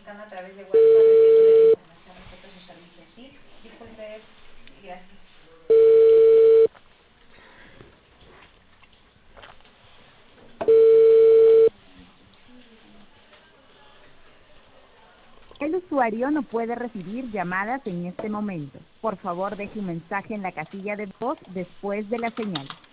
comunicando a través de WhatsApp recibiendo la información respecto a su servicio, ¿sí? Disculpe, gracias. El usuario no puede recibir llamadas en este momento. Por favor, deje un mensaje en la casilla de voz después de la señal.